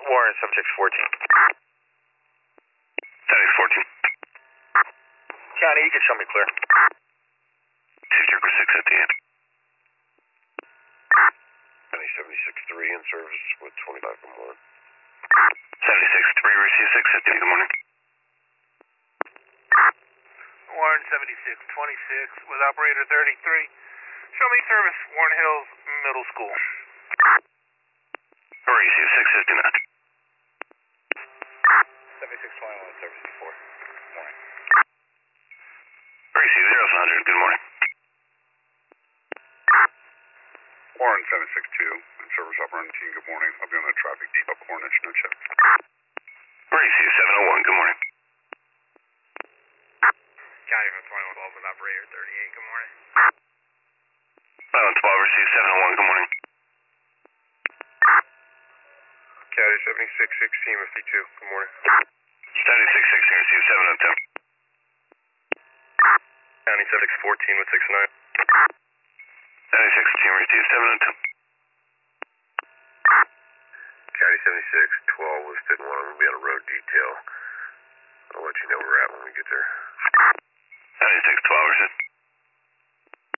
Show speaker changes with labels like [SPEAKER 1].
[SPEAKER 1] Warren, subject 14.
[SPEAKER 2] 7614.
[SPEAKER 1] County, you can show me clear.
[SPEAKER 2] 606 at the end.
[SPEAKER 3] County 76-3 in service with 25, good morning.
[SPEAKER 2] 76-3, receive 6 at the end, good morning.
[SPEAKER 4] Warren 7626 with operator 33. Show me service, Warren Hills Middle School.
[SPEAKER 2] Receive 659.
[SPEAKER 1] 7621, service 4. Morning.
[SPEAKER 2] Receive 0 good morning.
[SPEAKER 3] Warren 762 in service operator 19, good morning. I'll be on the traffic depot coordination no check.
[SPEAKER 2] Receive 701, good morning.
[SPEAKER 4] County from 2112 with operator 38. Good morning.
[SPEAKER 2] 12, receive 701, good morning.
[SPEAKER 3] County 7616 52, good morning.
[SPEAKER 2] 7616, receive 702.
[SPEAKER 3] County 7614 with 69.
[SPEAKER 2] 76 team, receive 702.
[SPEAKER 3] County 7612 with 51, I'm going to be on a road detail. I'll let you know where we're at when we get there.
[SPEAKER 2] 7612, receive.